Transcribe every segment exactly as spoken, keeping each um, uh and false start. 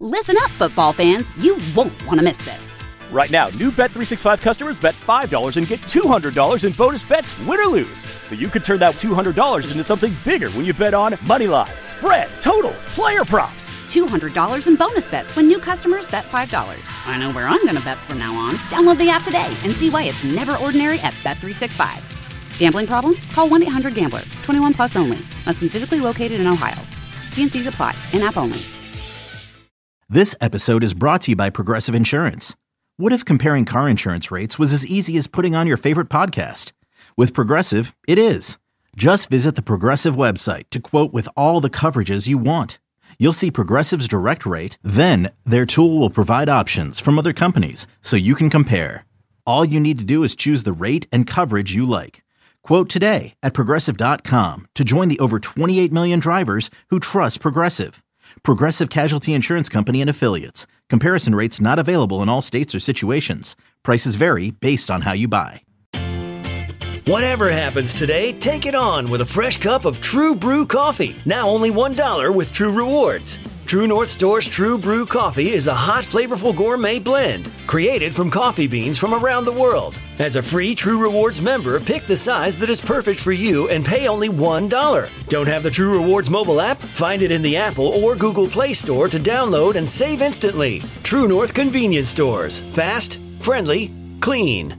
Listen up, football fans. You won't want to miss this. Right now, new Bet three sixty-five customers bet five dollars and get two hundred dollars in bonus bets, win or lose. So you could turn that two hundred dollars into something bigger when you bet on money line, spread, totals, player props. two hundred dollars in bonus bets when new customers bet five dollars. I know where I'm going to bet from now on. Download the app today and see why it's never ordinary at Bet three sixty-five. Gambling problem? Call one eight hundred gambler. twenty-one plus only. Must be physically located in Ohio. T and C's apply. In-app only. This episode is brought to you by Progressive Insurance. What if comparing car insurance rates was as easy as putting on your favorite podcast? With Progressive, it is. Just visit the Progressive website to quote with all the coverages you want. You'll see Progressive's direct rate, then their tool will provide options from other companies so you can compare. All you need to do is choose the rate and coverage you like. Quote today at Progressive dot com to join the over twenty-eight million drivers who trust Progressive. Progressive Casualty Insurance Company and Affiliates. Comparison rates not available in all states or situations. Prices vary based on how you buy. Whatever happens today, take it on with a fresh cup of True Brew coffee. Now only one dollar with True Rewards. True North Store's True Brew coffee is a hot, flavorful gourmet blend created from coffee beans from around the world. As a free True Rewards member, pick the size that is perfect for you and pay only one dollar. Don't have the True Rewards mobile app? Find it in the Apple or Google Play Store to download and save instantly. True North Convenience Stores. Fast, friendly, clean.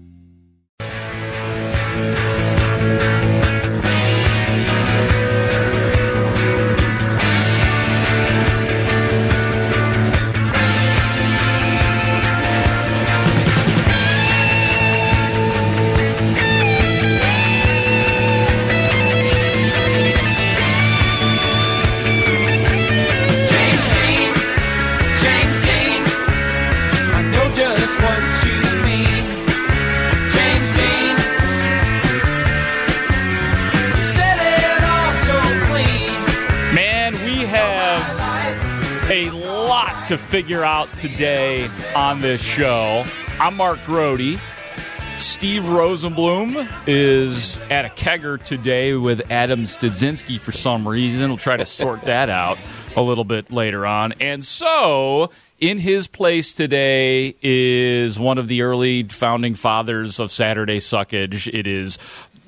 To figure out today on this show. I'm Mark Grody. Steve Rosenblum is at a kegger today with Adam Studzinski for some reason. We'll try to sort that out a little bit later on. And so, in his place today is one of the early founding fathers of Saturday Suckage. It is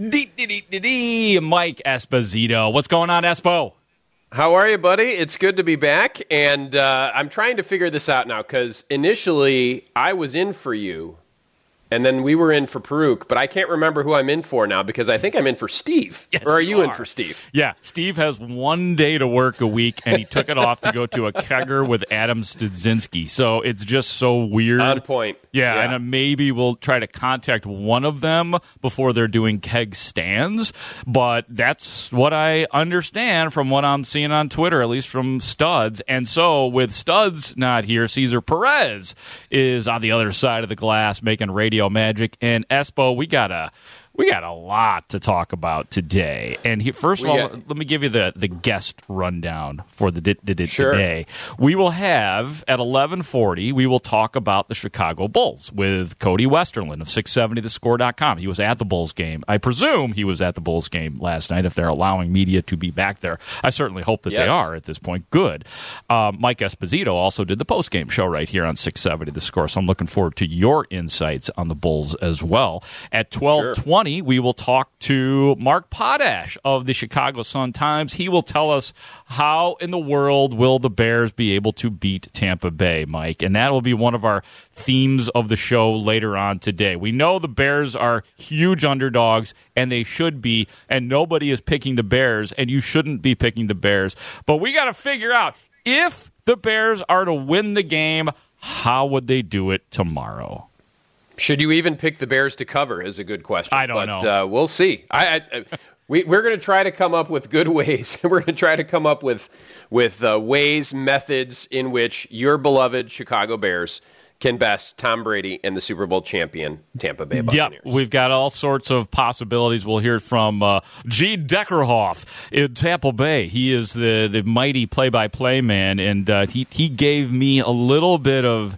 Mike Esposito. What's going on, Espo? How are you, buddy? It's good to be back, and uh, I'm trying to figure this out now, because initially I was in for you, and then we were in for Peruk, but I can't remember who I'm in for now, because I think I'm in for Steve. Yes, or are you, you are. in for Steve? Yeah, Steve has one day to work a week, and he took it off to go to a kegger with Adam Studzinski, so it's just so weird. On point. Yeah, yeah. and uh, maybe we'll try to contact one of them before they're doing keg stands, but that's what I understand from what I'm seeing on Twitter, at least from Studs. And so with Studs not here, Cesar Perez is on the other side of the glass making radio magic. And Espo, we got a we got a lot to talk about today. And he, first of all, got, let me give you the, the guest rundown for the, the, the sure. today. We will have at eleven forty, we will talk about the Chicago Bulls with Cody Westerlund of six seventy the score dot com. He was at the Bulls game. I presume he was at the Bulls game last night if they're allowing media to be back there. I certainly hope that yes. they are at this point. Good. Um, Mike Esposito also did the post-game show right here on six seventy The Score, so I'm looking forward to your insights on the Bulls as well. At twelve twenty, sure. we will talk to Mark Potash of the Chicago Sun-Times. He will tell us how in the world will the Bears be able to beat Tampa Bay, Mike, and that will be one of our themes of the show later on today. We know the Bears are huge underdogs, and they should be, and nobody is picking the Bears, and you shouldn't be picking the Bears. But we got to figure out, if the Bears are to win the game, how would they do it tomorrow? Should you even pick the Bears to cover is a good question. I don't but, know. But uh, we'll see. I, I, we, we're going to try to come up with good ways. We're going to try to come up with, with uh, ways, methods in which your beloved Chicago Bears can best Tom Brady and the Super Bowl champion Tampa Bay Buccaneers. Yep, we've got all sorts of possibilities. We'll hear from uh, Gene Deckerhoff in Tampa Bay. He is the, the mighty play-by-play man, and uh, he, he gave me a little bit of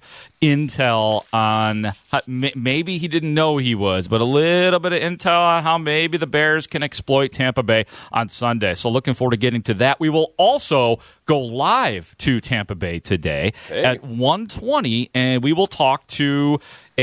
intel on how, maybe he didn't know he was, but a little bit of intel on how maybe the Bears can exploit Tampa Bay on Sunday. So looking forward to getting to that. We will also go live to Tampa Bay today hey. at one twenty, and we will talk to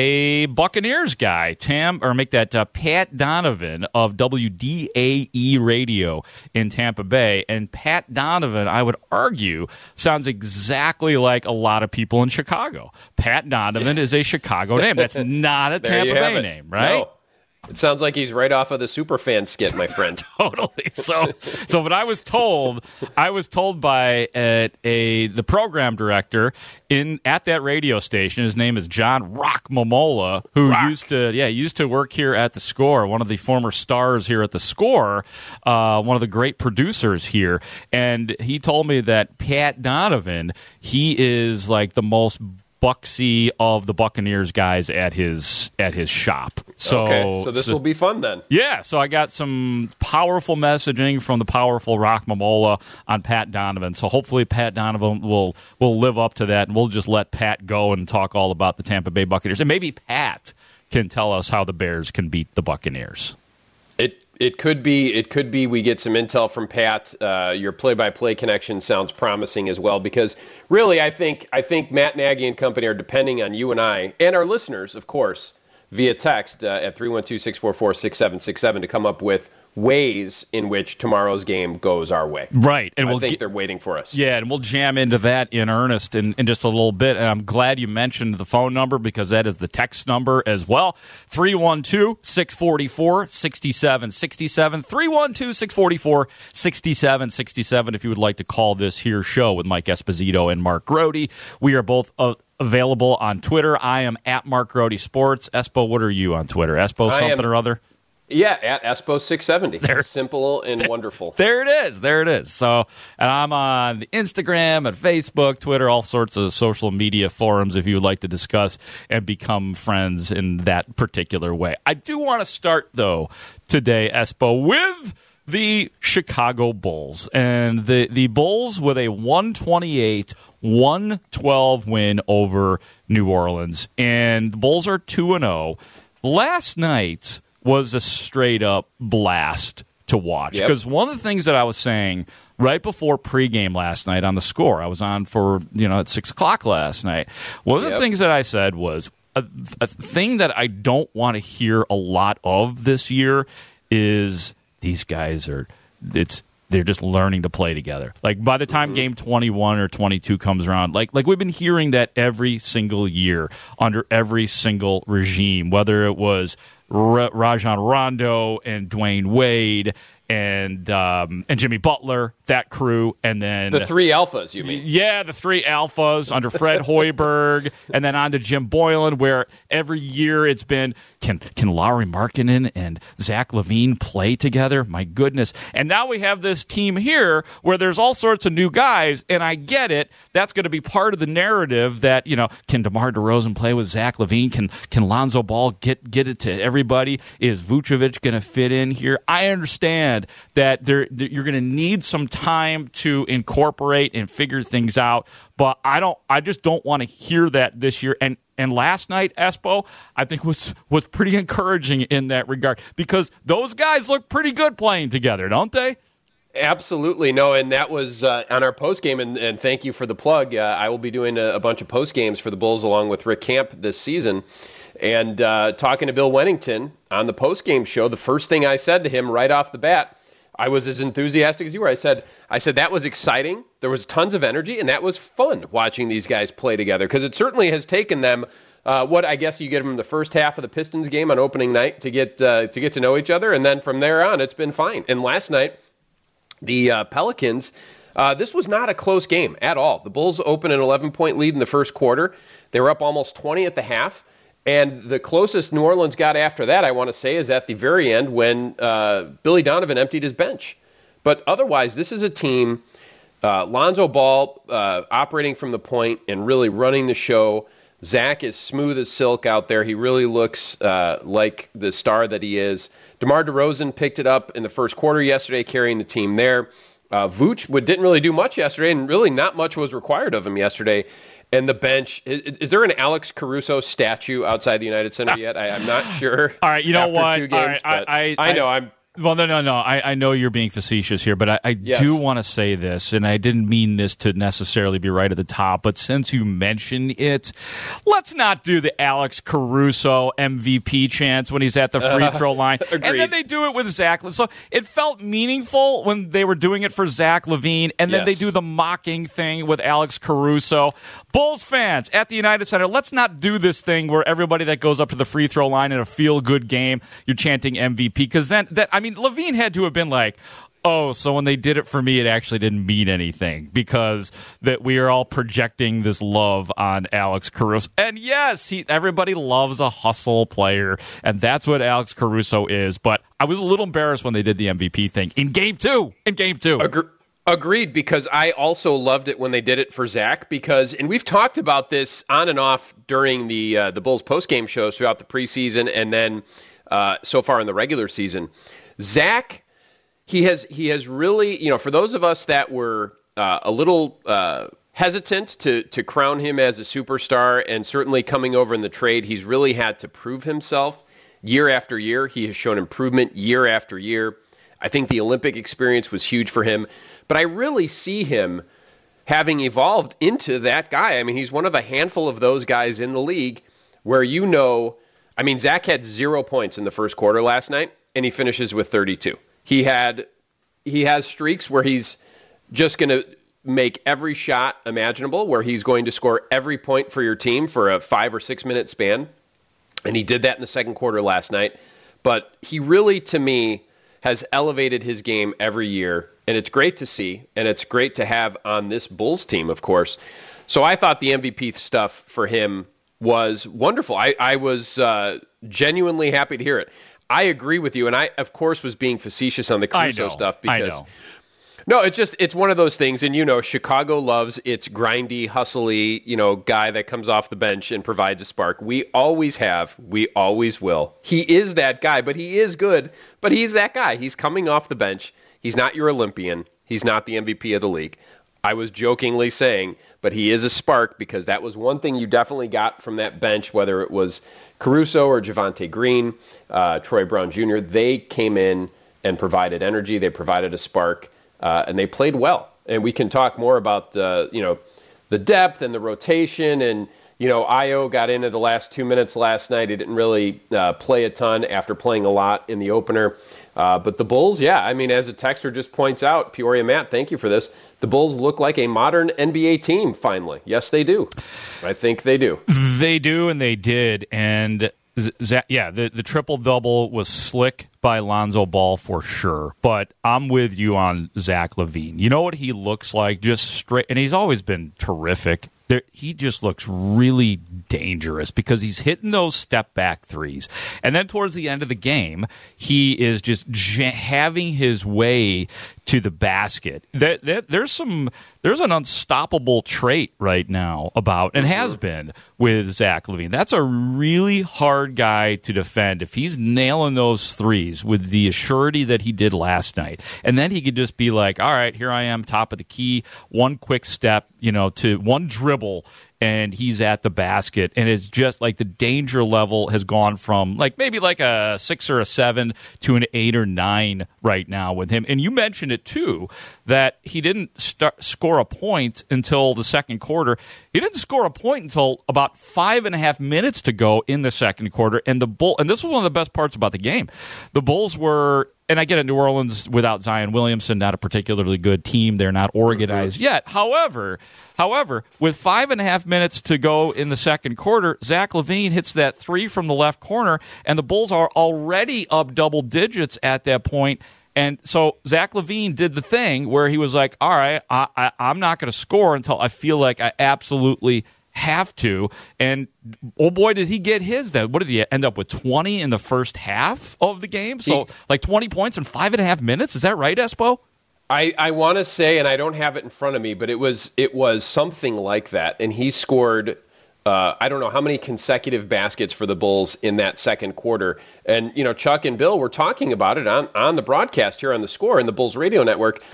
a Buccaneers guy, Tam, or make that uh, Pat Donovan of W D A E Radio in Tampa Bay. And Pat Donovan, I would argue, sounds exactly like a lot of people in Chicago. Pat Donovan is a Chicago name. That's not a Tampa Bay it. name, right? No. It sounds like he's right off of the Superfan skit, my friend. Totally. So, so when I was told, I was told by a, a the program director in at that radio station. His name is John Rock Momola, who Rock. used to, yeah, used to work here at the Score. One of the former stars here at the Score. Uh, one of the great producers here, and he told me that Pat Donovan, he is like the most Bucksy of the Buccaneers guys at his at his shop. So, okay, so this so, will be fun then. Yeah, so I got some powerful messaging from the powerful Rock Momola on Pat Donovan. So hopefully Pat Donovan will will live up to that, and we'll just let Pat go and talk all about the Tampa Bay Buccaneers. And maybe Pat can tell us how the Bears can beat the Buccaneers. It it could be it could be we get some intel from Pat. Uh, your play-by-play connection sounds promising as well, because really I think I think Matt Nagy and company are depending on you and I and our listeners, of course, via text uh, at three one two, six four four, six seven six seven to come up with ways in which tomorrow's game goes our way. Right. And I we'll think get, they're waiting for us. Yeah, and we'll jam into that in earnest in, in just a little bit. And I'm glad you mentioned the phone number, because that is the text number as well. three one two, six four four, six seven six seven. three one two, six four four, six seven six seven if you would like to call this here show with Mike Esposito and Mark Grody. We are both uh, available on Twitter. I am at Mark Grody Sports. Espo, what are you on Twitter? Espo something am- or other? Yeah, at Espo six seventy. There. Simple and wonderful. There it is. There it is. So, and I'm on Instagram and Facebook, Twitter, all sorts of social media forums if you would like to discuss and become friends in that particular way. I do want to start, though, today, Espo, with the Chicago Bulls. And the, the Bulls with a one twenty-eight one twelve win over New Orleans. And the Bulls are two and oh. Last night was a straight-up blast to watch. Because yep. one of the things that I was saying right before pregame last night on the Score, I was on for, you know, at six o'clock last night. One of the yep. things that I said was a, a thing that I don't want to hear a lot of this year is these guys are, it's, they're just learning to play together. Like, by the time mm-hmm. game twenty-one or twenty-two comes around, like like we've been hearing that every single year under every single regime, whether it was R- Rajon Rondo and Dwayne Wade and um, and Jimmy Butler, that crew, and then the three alphas, you mean? Yeah, the three alphas under Fred Hoiberg, and then on to Jim Boylan, where every year it's been, can can Lauri Markkanen and Zach LaVine play together? My goodness. And now we have this team here where there's all sorts of new guys, and I get it. That's going to be part of the narrative that, you know, can DeMar DeRozan play with Zach LaVine? Can can Lonzo Ball get, get it to everybody? Is Vucevic going to fit in here? I understand that there that you're going to need some time to incorporate and figure things out, but I don't. I just don't want to hear that this year. And and last night, Espo, I think was was pretty encouraging in that regard, because those guys look pretty good playing together, don't they? Absolutely. No, and that was uh, on our post game, and, and thank you for the plug. Uh, I will be doing a, a bunch of post games for the Bulls along with Rick Camp this season. And uh, talking to Bill Wennington on the post-game show, the first thing I said to him right off the bat, I was as enthusiastic as you were. I said, I said that was exciting. There was tons of energy, and that was fun watching these guys play together, because it certainly has taken them uh, what I guess you get from the first half of the Pistons game on opening night to get uh, to get to know each other, and then from there on, it's been fine. And last night, the uh, Pelicans, uh, this was not a close game at all. The Bulls opened an eleven-point lead in the first quarter. They were up almost twenty at the half. And the closest New Orleans got after that, I want to say, is at the very end when uh, Billy Donovan emptied his bench. But otherwise, this is a team, uh, Lonzo Ball uh, operating from the point and really running the show. Zach is smooth as silk out there. He really looks uh, like the star that he is. DeMar DeRozan picked it up in the first quarter yesterday, carrying the team there. Uh, Vooch would, didn't really do much yesterday, and really not much was required of him yesterday. And the bench, is, is there an Alex Caruso statue outside the United Center yet? I, I'm not sure. All right, you know after what? Two games, All right, I, I, I know, I'm... Well, no, no, no. I, I know you're being facetious here, but I, I Yes. do want to say this, and I didn't mean this to necessarily be right at the top, but since you mentioned it, let's not do the Alex Caruso M V P chants when he's at the free throw line. Uh, and then they do it with Zach. So it felt meaningful when they were doing it for Zach LaVine, and then Yes. they do the mocking thing with Alex Caruso. Bulls fans at the United Center, let's not do this thing where everybody that goes up to the free throw line in a feel-good game, you're chanting M V P, because then, that, I mean, LaVine had to have been like, oh, so when they did it for me, it actually didn't mean anything because that we are all projecting this love on Alex Caruso. And yes, he, everybody loves a hustle player, and that's what Alex Caruso is. But I was a little embarrassed when they did the M V P thing in game two. In game two. Agre- Agreed, because I also loved it when they did it for Zach, because, and we've talked about this on and off during the uh, the Bulls postgame shows throughout the preseason and then uh, so far in the regular season. Zach, he has he has really, you know, for those of us that were uh, a little uh, hesitant to to crown him as a superstar, and certainly coming over in the trade, he's really had to prove himself year after year. He has shown improvement year after year. I think the Olympic experience was huge for him, but I really see him having evolved into that guy. I mean, he's one of a handful of those guys in the league where, you know, I mean, Zach had zero points in the first quarter last night, and he finishes with thirty-two. He had, he has streaks where he's just going to make every shot imaginable, where he's going to score every point for your team for a five or six minute span. And he did that in the second quarter last night. But he really, to me, has elevated his game every year. And it's great to see. And it's great to have on this Bulls team, of course. So I thought the M V P stuff for him was wonderful. I, I was uh, genuinely happy to hear it. I agree with you, and I, of course, was being facetious on the Caruso stuff because, I know. no, it's just it's one of those things, and you know, Chicago loves its grindy, hustly, you know, guy that comes off the bench and provides a spark. We always have, we always will. He is that guy, but he is good. But he's that guy. He's coming off the bench. He's not your Olympian. He's not the M V P of the league. I was jokingly saying, but he is a spark, because that was one thing you definitely got from that bench, whether it was Caruso or Javonte Green, uh, Troy Brown Junior They came in and provided energy. They provided a spark, uh, and they played well. And we can talk more about, uh, you know, the depth and the rotation. And, you know, Ayo got into the last two minutes last night. He didn't really uh, play a ton after playing a lot in the opener. Uh, but the Bulls, yeah, I mean, as a texter just points out, Peoria Matt, thank you for this. The Bulls look like a modern N B A team, finally. Yes, they do. I think they do. They do, and they did. And, Z- yeah, the, the triple-double was slick by Lonzo Ball for sure. But I'm with you on Zach LaVine. You know what he looks like? Just straight, and he's always been terrific. There, he just looks really dangerous because he's hitting those step-back threes. And then towards the end of the game, he is just j- having his way to the basket. There, there, there's some, there's an unstoppable trait right now about, and has been, with Zach LaVine. That's a really hard guy to defend if he's nailing those threes with the assurity that he did last night. And then he could just be like, all right, here I am, top of the key, one quick step, you know, to one dribble, and he's at the basket. And it's just like the danger level has gone from like maybe like a six or a seven to an eight or nine right now with him. And you mentioned it too, that he didn't start, score a point until the second quarter. He didn't score a point until about five and a half minutes to go in the second quarter. And the Bull, and this was one of the best parts about the game. The Bulls were, and I get it, New Orleans without Zion Williamson, not a particularly good team. They're not organized mm-hmm. yet. However, however, with five and a half minutes to go in the second quarter, Zach LaVine hits that three from the left corner, and the Bulls are already up double digits at that point. And so Zach LaVine did the thing where he was like, all right, I, I, I'm not going to score until I feel like I absolutely have to. And oh boy, did he get his then. What did he end up with? twenty in the first half of the game? So like twenty points in five and a half minutes? Is that right, Espo? I, I want to say, and I don't have it in front of me, but it was it was something like that. And he scored, uh, I don't know how many consecutive baskets for the Bulls in that second quarter. And, you know, Chuck and Bill were talking about it on, on the broadcast here on The Score and the Bulls radio network.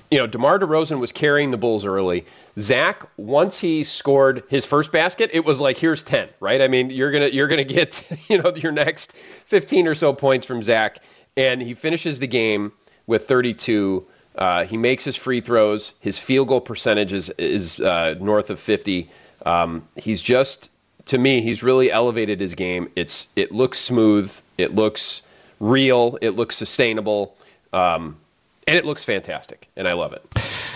you know, DeMar DeRozan was carrying the Bulls early. Zach, once he scored his first basket, it was like, here's ten, right? I mean, you're gonna you're gonna get, you know, your next fifteen or so points from Zach, and he finishes the game with thirty-two. Uh, he makes his free throws. His field goal percentage is is uh, north of fifty. Um, he's just, to me, he's really elevated his game. It's it looks smooth. It looks real. It looks sustainable. Um, And it looks fantastic, and I love it.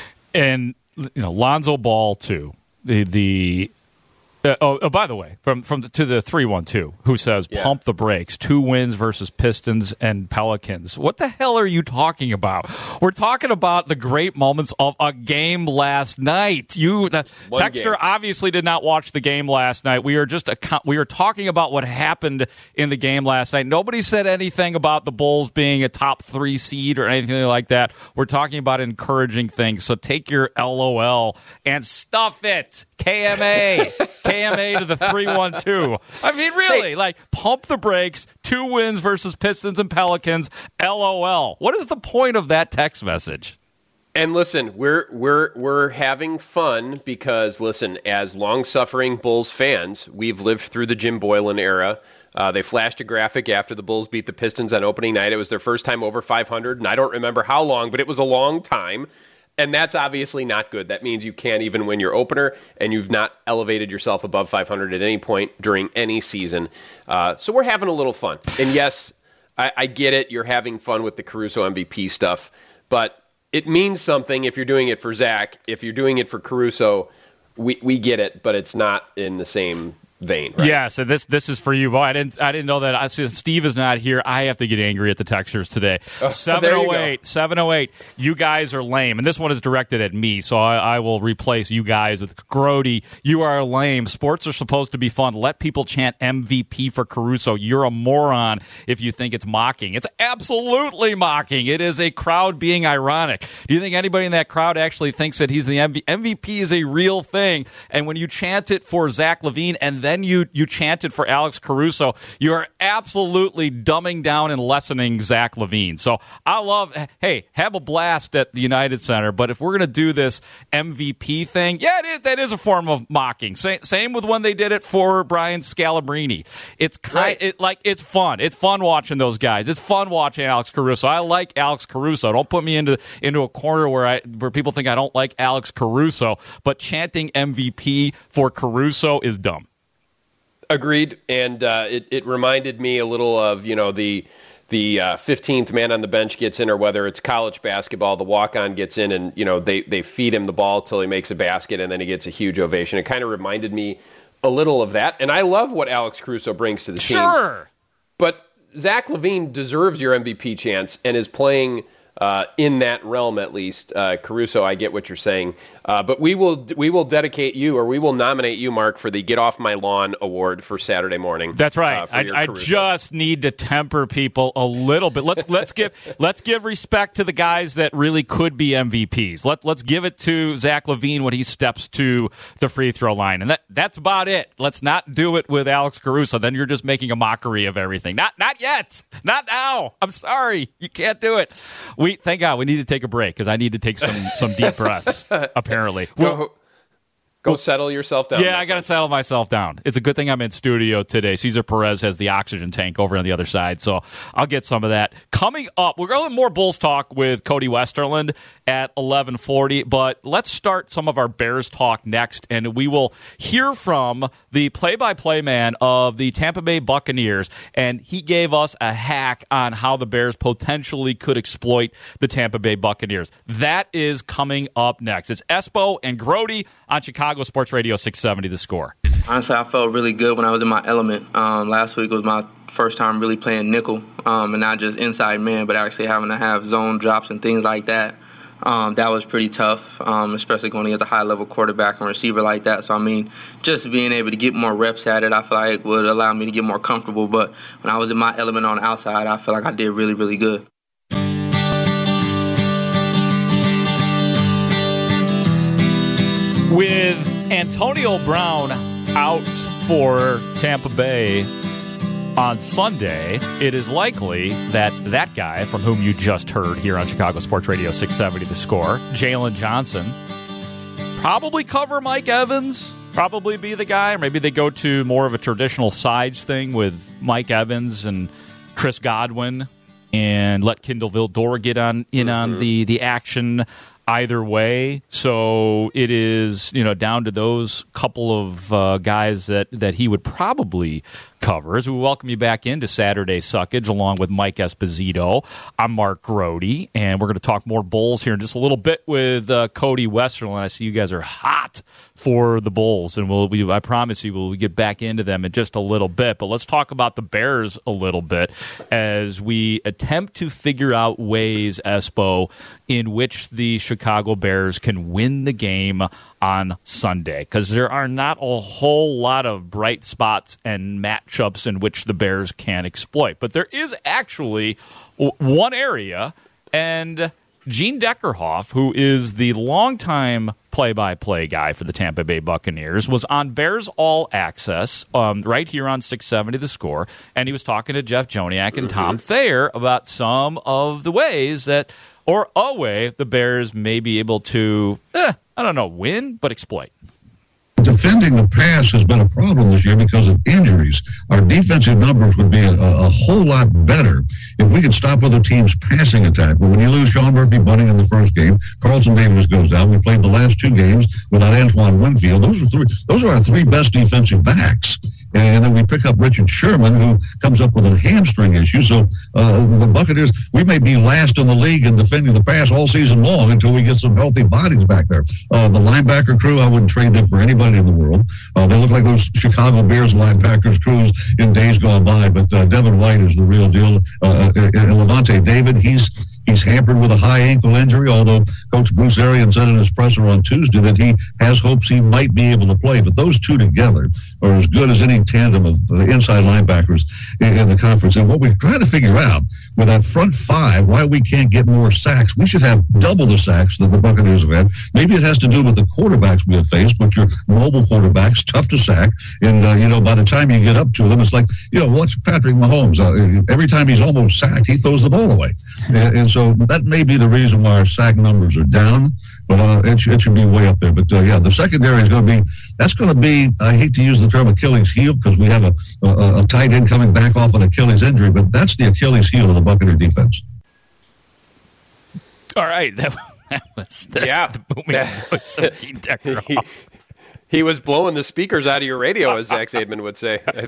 And, you know, Lonzo Ball, too. The, the uh, oh, oh, by the way, from from the, to the three one two, who says, yeah. Pump the brakes, two wins versus Pistons and Pelicans. What the hell are you talking about? We're talking about the great moments of a game last night. You, the, Texter game. Obviously did not watch the game last night. We are just a, we are talking about what happened in the game last night. Nobody said anything about the Bulls being a top three seed or anything like that. We're talking about encouraging things. So take your L O L and stuff it. K M A. K M A to the three one two. I mean, really, like, pump the brakes, two wins versus Pistons and Pelicans, L O L. What is the point of that text message? And listen, we're we're we're having fun because, listen, as long-suffering Bulls fans, we've lived through the Jim Boylan era. Uh, they flashed a graphic after the Bulls beat the Pistons on opening night. It was their first time over five hundred, and I don't remember how long, but it was a long time. And that's obviously not good. That means you can't even win your opener, and you've not elevated yourself above five hundred at any point during any season. Uh, so we're having a little fun. And yes, I, I get it. You're having fun with the Caruso M V P stuff. But it means something if you're doing it for Zach. If you're doing it for Caruso, we, we get it, but it's not in the same vein, right? Yeah, so this this is for you. Boy, I didn't I didn't know that. I see Steve is not here. I have to get angry at the texters today. Oh, seven oh eight, seven oh eight. You guys are lame. And this one is directed at me, so I, I will replace you guys with Grody. You are lame. Sports are supposed to be fun. Let people chant M V P for Caruso. You're a moron if you think it's mocking. It's absolutely mocking. It is a crowd being ironic. Do you think anybody in that crowd actually thinks that he's the M V P? M V P is a real thing. And when you chant it for Zach LaVine and then Then you you chanted for Alex Caruso, you are absolutely dumbing down and lessening Zach LaVine. So I love, hey, have a blast at the United Center, but if we're going to do this M V P thing, yeah, it is, that is a form of mocking. Same, same with when they did it for Brian Scalabrine. It's kind, right. it, like it's fun. It's fun watching those guys. It's fun watching Alex Caruso. I like Alex Caruso. Don't put me into into a corner where I where people think I don't like Alex Caruso. But chanting M V P for Caruso is dumb. Agreed, and uh, it, it reminded me a little of, you know, the the uh, fifteenth man on the bench gets in, or whether it's college basketball, the walk-on gets in, and, you know, they, they feed him the ball till he makes a basket, and then he gets a huge ovation. It kind of reminded me a little of that, and I love what Alex Caruso brings to the team. Sure. But Zach LaVine deserves your M V P chance and is playing uh, in that realm, at least. Uh, Caruso, I get what you're saying. Uh, but we will we will dedicate you, or we will nominate you, Mark, for the Get Off My Lawn Award for Saturday morning. That's right. Uh, I, I just need to temper people a little bit. Let's let's give let's give respect to the guys that really could be M V Ps. Let let's give it to Zach LaVine when he steps to the free throw line, and that that's about it. Let's not do it with Alex Caruso. Then you're just making a mockery of everything. Not not yet. Not now. I'm sorry. You can't do it. We thank God we need to take a break because I need to take some some deep breaths. Apparently, go, well, go settle yourself down. Yeah, I got to settle myself down. It's a good thing I'm in studio today. Cesar Perez has the oxygen tank over on the other side, so I'll get some of that. Coming up, we're going to have more Bulls talk with Cody Westerland at eleven forty, but let's start some of our Bears talk next, and we will hear from the play-by-play man of the Tampa Bay Buccaneers, and he gave us a hack on how the Bears potentially could exploit the Tampa Bay Buccaneers. That is coming up next. It's Espo and Grody on Chicago Sports Radio six seventy The Score. Honestly, I felt really good when I was in my element. Um, last week was my first time really playing nickel, um, and not just inside man, but actually having to have zone drops and things like that. Um, that was pretty tough, um, especially going against a high-level quarterback and receiver like that. So, I mean, just being able to get more reps at it, I feel like would allow me to get more comfortable. But when I was in my element on the outside, I feel like I did really, really good. With Antonio Brown out for Tampa Bay, on Sunday, it is likely that that guy from whom you just heard here on Chicago Sports Radio six seventy The Score, Jalen Johnson, probably cover Mike Evans, probably be the guy, or maybe they go to more of a traditional sides thing with Mike Evans and Chris Godwin and let Kindle Vildor get on in mm-hmm. on the, the action either way. So it is, you know, down to those couple of uh, guys that, that he would probably cover. As we welcome you back into Saturday Suckage along with Mike Esposito. I'm Mark Grody, and we're going to talk more Bulls here in just a little bit with uh, Cody Westerland. I see you guys are hot for the Bulls, and we'll, we, I promise you we'll get back into them in just a little bit. But let's talk about the Bears a little bit as we attempt to figure out ways, Espo, in which the Chicago Bears can win the game on Sunday, because there are not a whole lot of bright spots and matchups in which the Bears can exploit. But there is actually one area, and Gene Deckerhoff, who is the longtime play-by-play guy for the Tampa Bay Buccaneers, was on Bears All Access um, right here on six seventy The Score, and he was talking to Jeff Joniak and Tom Thayer about some of the ways that, or a way, the Bears may be able to, eh, I don't know, win, but exploit. Defending the pass has been a problem this year because of injuries. Our defensive numbers would be a, a whole lot better if we could stop other teams' passing attack. But when you lose Sean Murphy-Bunting in the first game, Carlton Davis goes down. We played the last two games without Antoine Winfield. Those are three. Those are our three best defensive backs. And then we pick up Richard Sherman, who comes up with a hamstring issue. So uh, the Buccaneers, we may be last in the league in defending the pass all season long until we get some healthy bodies back there. Uh, the linebacker crew, I wouldn't trade them for anybody in the world. Uh, they look like those Chicago Bears linebackers crews in days gone by. But uh, Devin White is the real deal. Uh, and Levante David, he's He's hampered with a high ankle injury, although Coach Bruce Arians said in his presser on Tuesday that he has hopes he might be able to play. But those two together are as good as any tandem of inside linebackers in, in the conference. And what we're trying to figure out with that front five, why we can't get more sacks. We should have double the sacks that the Buccaneers have had. Maybe it has to do with the quarterbacks we have faced, which are mobile quarterbacks, tough to sack. And, uh, you know, by the time you get up to them, it's like, you know, watch Patrick Mahomes. Uh, every time he's almost sacked, he throws the ball away. And, and so that may be the reason why our sack numbers are down, but uh, it, it should be way up there. But, uh, yeah, the secondary is going to be, that's going to be, I hate to use the term Achilles heel because we have a, a, a tight end coming back off an Achilles injury, but that's the Achilles heel of the Buccaneer defense. All right. That, that was the, yeah. the booming voice of Gene Deckerhoff. He was blowing the speakers out of your radio, as Zach Zaidman would say, I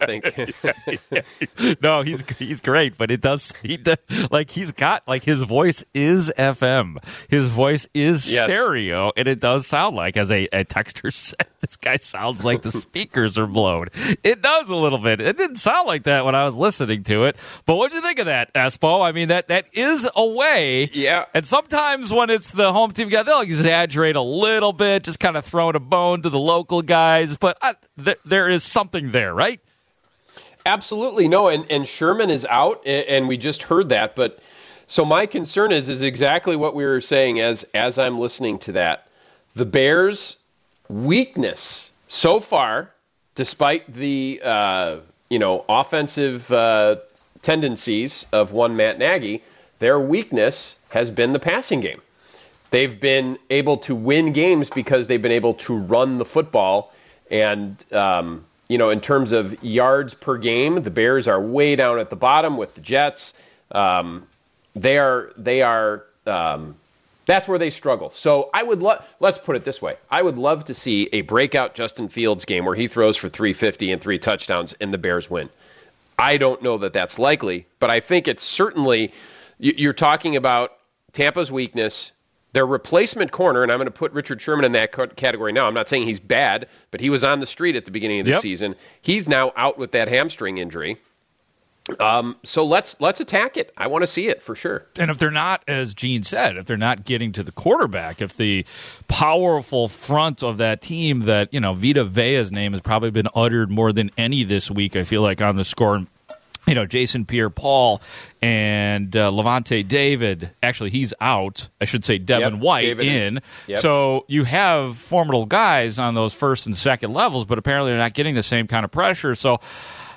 think. No, he's he's great, but it does, he does, like, he's got, like, his voice is F M. His voice is yes. stereo, and it does sound like, as a, a texter said, this guy sounds like the speakers are blown. It does a little bit. It didn't sound like that when I was listening to it, but what did you think of that, Espo? I mean, that, that is a way. Yeah. And sometimes when it's the home team guy, they'll exaggerate a little bit, just kind of throwing a bone to the local guys, but I, th- there is something there, right? Absolutely. No, and, and Sherman is out, and, and we just heard that. But so my concern is is exactly what we were saying as as I'm listening to that. The Bears' weakness so far, despite the uh, you know offensive uh, tendencies of one Matt Nagy, their weakness has been the passing game. They've been able to win games because they've been able to run the football. And, um, you know, in terms of yards per game, the Bears are way down at the bottom with the Jets. Um, they are, they are, um, that's where they struggle. So I would love, let's put it this way. I would love to see a breakout Justin Fields game where he throws for three fifty and three touchdowns and the Bears win. I don't know that that's likely, but I think it's certainly, you're talking about Tampa's weakness. Their replacement corner, and I'm going to put Richard Sherman in that category now. I'm not saying he's bad, but he was on the street at the beginning of the yep. season. He's now out with that hamstring injury. Um, so let's let's attack it. I want to see it for sure. And if they're not, as Gene said, if they're not getting to the quarterback, if the powerful front of that team that, you know, Vita Vea's name has probably been uttered more than any this week, I feel like, on the Score. You know, Jason Pierre-Paul and uh, Levante David. Actually, he's out. I should say Devin yep, White David in. Yep. So you have formidable guys on those first and second levels, but apparently they're not getting the same kind of pressure. So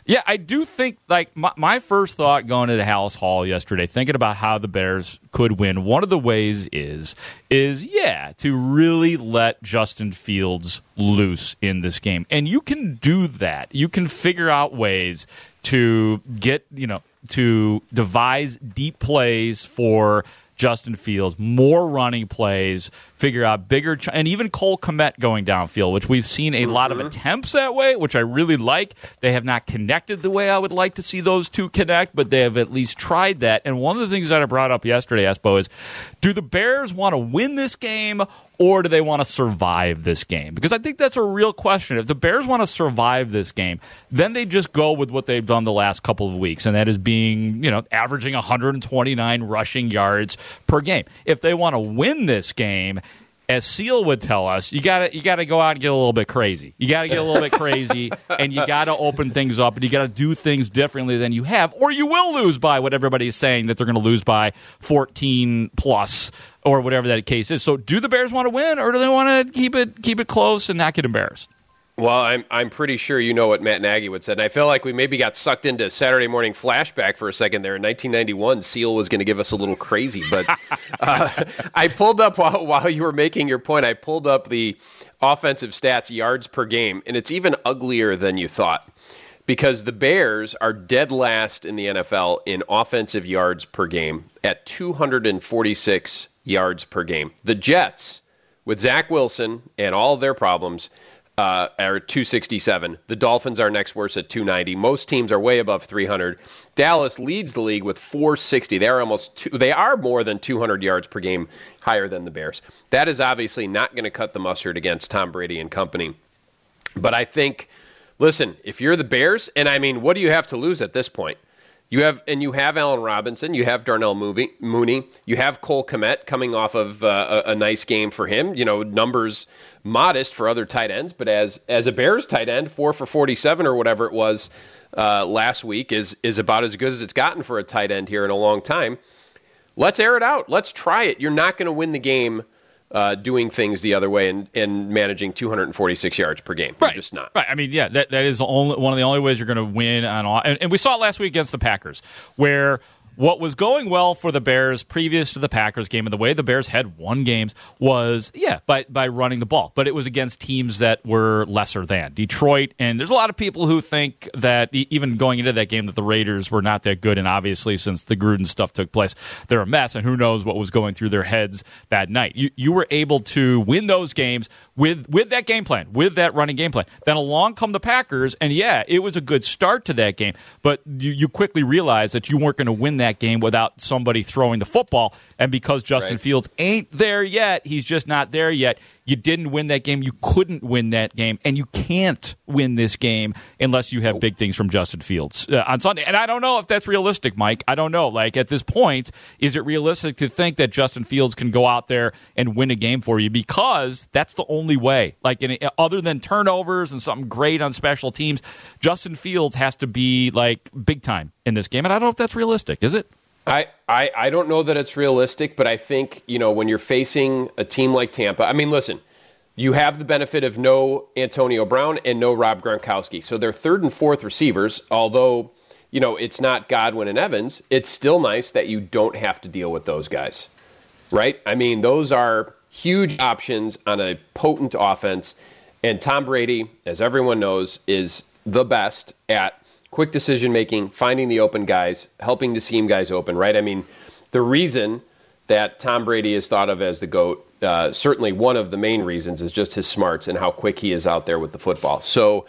Yeah, I do think, like, my, my first thought going to the Hallis Hall yesterday, thinking about how the Bears could win, one of the ways is, is yeah, to really let Justin Fields loose in this game. And you can do that. You can figure out ways to get, you know, to devise deep plays for Justin Fields, more running plays, figure out bigger, ch- and even Cole Kmet going downfield, which we've seen a mm-hmm. lot of attempts that way, which I really like. They have not connected the way I would like to see those two connect, but they have at least tried that. And one of the things that I brought up yesterday, Espo, is do the Bears want to win this game or do they want to survive this game? Because I think that's a real question. If the Bears want to survive this game, then they just go with what they've done the last couple of weeks, and that is being, you know, averaging one hundred twenty-nine rushing yards per game. If they want to win this game, as Seal would tell us, you got to you got to go out and get a little bit crazy. You got to get a little bit crazy, and you got to open things up, and you got to do things differently than you have, or you will lose by what everybody's saying that they're going to lose by fourteen plus or whatever that case is. So, do the Bears want to win, or do they want to keep it keep it close and not get embarrassed? Well, I'm I'm pretty sure you know what Matt Nagy would say. And I feel like we maybe got sucked into Saturday morning flashback for a second there. In nineteen ninety-one, Seal was going to give us a little crazy. But uh, I pulled up, while, while you were making your point, I pulled up the offensive stats, yards per game, and it's even uglier than you thought. Because the Bears are dead last in the N F L in offensive yards per game at two hundred forty-six yards per game. The Jets, with Zach Wilson and all of their problems, Uh, are two sixty-seven. The Dolphins are next worst at two ninety. Most teams are way above three hundred. Dallas leads the league with four sixty. They are almost two, they are more than two hundred yards per game higher than the Bears. That is obviously not going to cut the mustard against Tom Brady and company. But I think, listen, if you're the Bears, and I mean, what do you have to lose at this point? You have, and you have Allen Robinson, you have Darnell Mooney, you have Cole Kmet coming off of uh, a, a nice game for him. You know, numbers modest for other tight ends, but as as a Bears tight end, four for forty-seven or whatever it was uh, last week is is about as good as it's gotten for a tight end here in a long time. Let's air it out. Let's try it. You're not going to win the game uh, doing things the other way and, and managing two hundred forty-six yards per game. Right. You're just not. Right. I mean, yeah, that, that is only, one of the only ways you're going to win on all. And, and we saw it last week against the Packers, where what was going well for the Bears previous to the Packers game and the way the Bears had won games was, yeah, by, by running the ball. But it was against teams that were lesser than Detroit. And there's a lot of people who think that even going into that game that the Raiders were not that good. And obviously, since the Gruden stuff took place, they're a mess. And who knows what was going through their heads that night. You you were able to win those games with, with that game plan, with that running game plan. Then along come the Packers. And yeah, it was a good start to that game. But you, you quickly realized that you weren't going to win that that game without somebody throwing the football. And because Justin right. Fields ain't there yet, he's just not there yet, you didn't win that game. You couldn't win that game. And you can't win this game unless you have big things from Justin Fields uh, on Sunday. And I don't know if that's realistic, Mike. I don't know. Like, at this point, is it realistic to think that Justin Fields can go out there and win a game for you? Because that's the only way. Like, in, other than turnovers and something great on special teams, Justin Fields has to be, like, big time in this game. And I don't know if that's realistic. Is it? I, I, I don't know that it's realistic, but I think, you know, when you're facing a team like Tampa, I mean, listen, you have the benefit of no Antonio Brown and no Rob Gronkowski. So they're third and fourth receivers, although, you know, it's not Godwin and Evans. It's still nice that you don't have to deal with those guys, right? I mean, those are huge options on a potent offense. And Tom Brady, as everyone knows, is the best at quick decision-making, finding the open guys, helping the scheme guys open, right? I mean, the reason that Tom Brady is thought of as the GOAT, uh, certainly one of the main reasons, is just his smarts and how quick he is out there with the football. So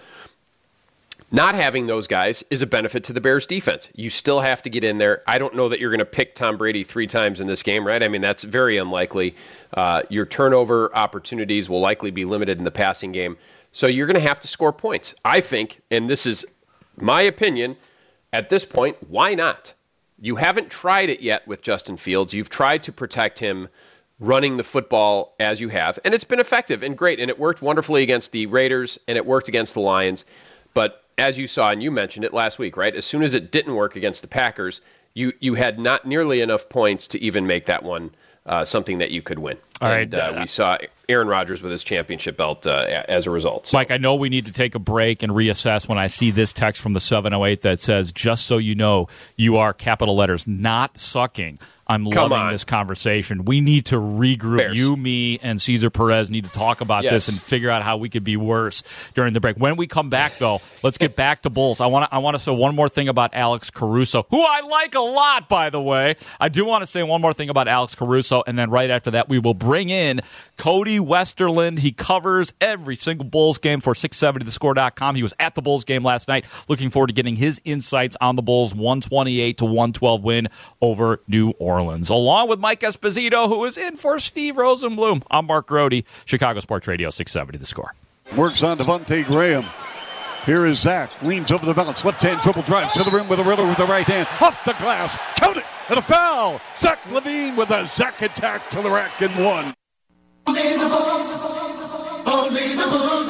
not having those guys is a benefit to the Bears defense. You still have to get in there. I don't know that you're going to pick Tom Brady three times in this game, right? I mean, that's very unlikely. Uh, your turnover opportunities will likely be limited in the passing game. So you're going to have to score points. I think, and this is my opinion, at this point, why not? You haven't tried it yet with Justin Fields. You've tried to protect him running the football as you have, and it's been effective and great, and it worked wonderfully against the Raiders, and it worked against the Lions. But as you saw, and you mentioned it last week, right? As soon as it didn't work against the Packers, you, you had not nearly enough points to even make that one uh, something that you could win. All and, right. Uh, we saw Aaron Rodgers with his championship belt uh, as a result. So. Mike, I know we need to take a break and reassess when I see this text from the seven oh eight that says, just so you know, you are capital letters, not sucking. I'm Come loving on. this conversation. We need to regroup. Bears. You, me, and Cesar Perez need to talk about Yes. this and figure out how we could be worse during the break. When we come back, though, let's get back to Bulls. I want to I want to say one more thing about Alex Caruso, who I like a lot, by the way. I do want to say one more thing about Alex Caruso, and then right after that, we will bring in Cody Westerland. He covers every single Bulls game for six seventy the score dot com. He was at the Bulls game last night. Looking forward to getting his insights on the Bulls' one twenty-eight to one twelve win over New Orleans. Along with Mike Esposito, who is in for Steve Rosenblum. I'm Mark Grody, Chicago Sports Radio six seventy The Score. Works on Devontae Graham. Here is Zach. Leans over the balance. Left hand triple drive to the rim with a riddle with the right hand. Off the glass. Count it. And a foul. Zach LaVine with a Zach attack to the rack and one. Only the Bulls. Only the Bulls.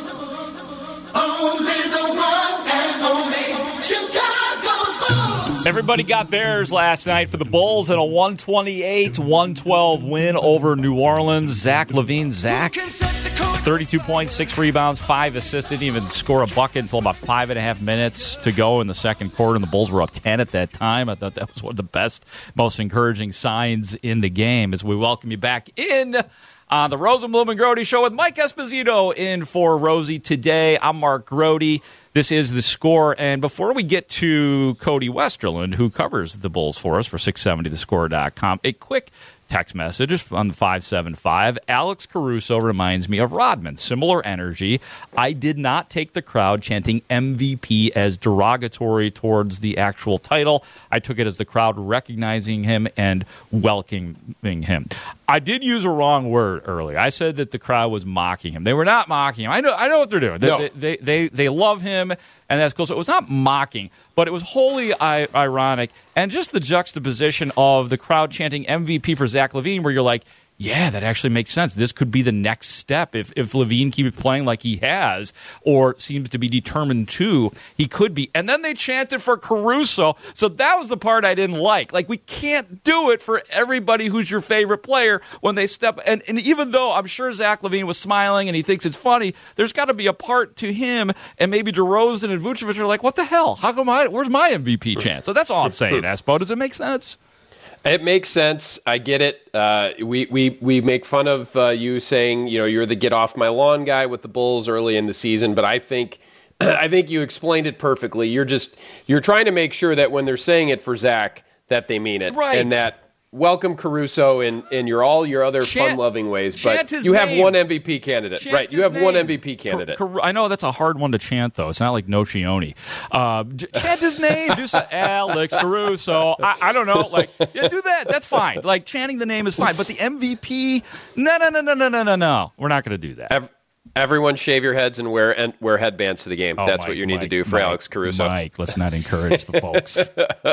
Only the one and only Chicago Bulls. Everybody got theirs last night for the Bulls in a one twenty-eight to one twelve win over New Orleans. Zach LaVine. Zach, thirty-two points, six rebounds, five assists. Didn't even score a bucket until about five and a half minutes to go in the second quarter, and the Bulls were up ten at that time. I thought that was one of the best, most encouraging signs in the game. As we welcome you back in on the Rosenblum and Grody Show with Mike Esposito in for Rosie today. I'm Mark Grody. This is The Score. And before we get to Cody Westerland, who covers the Bulls for us for six seventy the score dot com, a quick text message on five seven five. Alex Caruso reminds me of Rodman. Similar energy. I did not take the crowd chanting M V P as derogatory towards the actual title. I took it as the crowd recognizing him and welcoming him. I did use a wrong word earlier. I said that the crowd was mocking him. They were not mocking him. I know I know what they're doing. They, No. they, they, they, they love him, and that's cool. So it was not mocking, but it was wholly I- ironic. And just the juxtaposition of the crowd chanting M V P for Zach LaVine, where you're like, yeah, that actually makes sense. This could be the next step. If if LaVine keeps playing like he has, or seems to be determined to, he could be. And then they chanted for Caruso. So that was the part I didn't like. Like, we can't do it for everybody who's your favorite player when they step. And, and even though I'm sure Zach LaVine was smiling and he thinks it's funny, there's got to be a part to him, and maybe DeRozan and Vucevic are like, what the hell? How come I, where's my M V P chance? So that's all I'm saying, Espo. Does it make sense? It makes sense. I get it. Uh, we, we we make fun of uh, you saying, you know, you're the get off my lawn guy with the Bulls early in the season, but I think I think you explained it perfectly. You're just you're trying to make sure that when they're saying it for Zach, that they mean it, Right. and that welcome Caruso in in your all your other Chant- fun-loving ways. chant But his you have name. one M V P candidate, Chant right? You his have one name. M V P candidate. Car- Car- I know that's a hard one to chant, though. It's not like Nocioni. Uh, j- chant his name. Do so- Alex Caruso. I, I don't know. Like, yeah, do that. That's fine. Like, chanting the name is fine. But the M V P, no, no, no, no, no, no, no, no. We're not going to do that. Ev- Everyone shave your heads and wear and wear headbands to the game. Oh, That's Mike, what you need to Mike, do for Mike, Alex Caruso. Mike, let's not encourage the folks.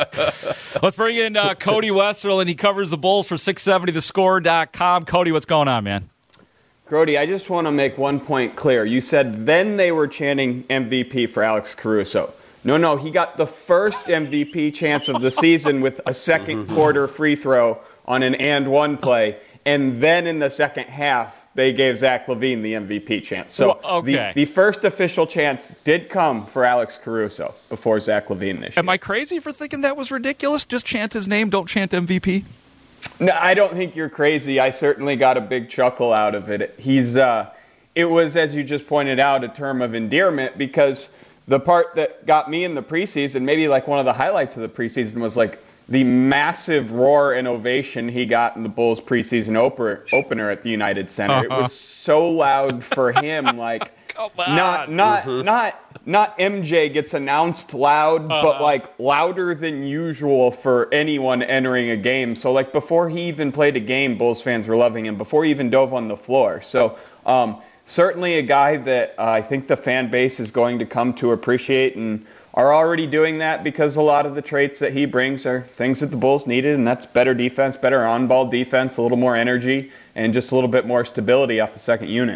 Let's bring in uh, Cody Westerland. He covers the Bulls for six seventy the score dot com. Cody, what's going on, man? Grody, I just want to make one point clear. You said then they were chanting M V P for Alex Caruso. No, no, he got the first M V P chance of the season with a second quarter free throw on an and one play. And then in the second half, they gave Zach LaVine the M V P chance. So Well, okay. the, the first official chance did come for Alex Caruso before Zach LaVine this year. Am I crazy for thinking that was ridiculous? Just chant his name, don't chant M V P? No, I don't think you're crazy. I certainly got a big chuckle out of it. He's, uh, it was, as you just pointed out, a term of endearment, because the part that got me in the preseason, maybe like one of the highlights of the preseason, was like the massive roar and ovation he got in the Bulls preseason opener, opener at the United Center. Uh-huh. It was so loud for him, like Come on. not not Mm-hmm. not not M J gets announced loud, Uh-huh. but like louder than usual for anyone entering a game. So like before he even played a game, Bulls fans were loving him. Before he even dove on the floor. So um, certainly a guy that uh, I think the fan base is going to come to appreciate, and are already doing that, because a lot of the traits that he brings are things that the Bulls needed, and that's better defense, better on-ball defense, a little more energy, and just a little bit more stability off the second unit.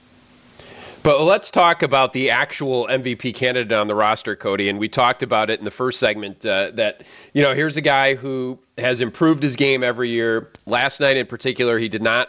But let's talk about the actual M V P candidate on the roster, Cody. And we talked about it in the first segment uh, that, you know, here's a guy who has improved his game every year. Last night in particular, he did not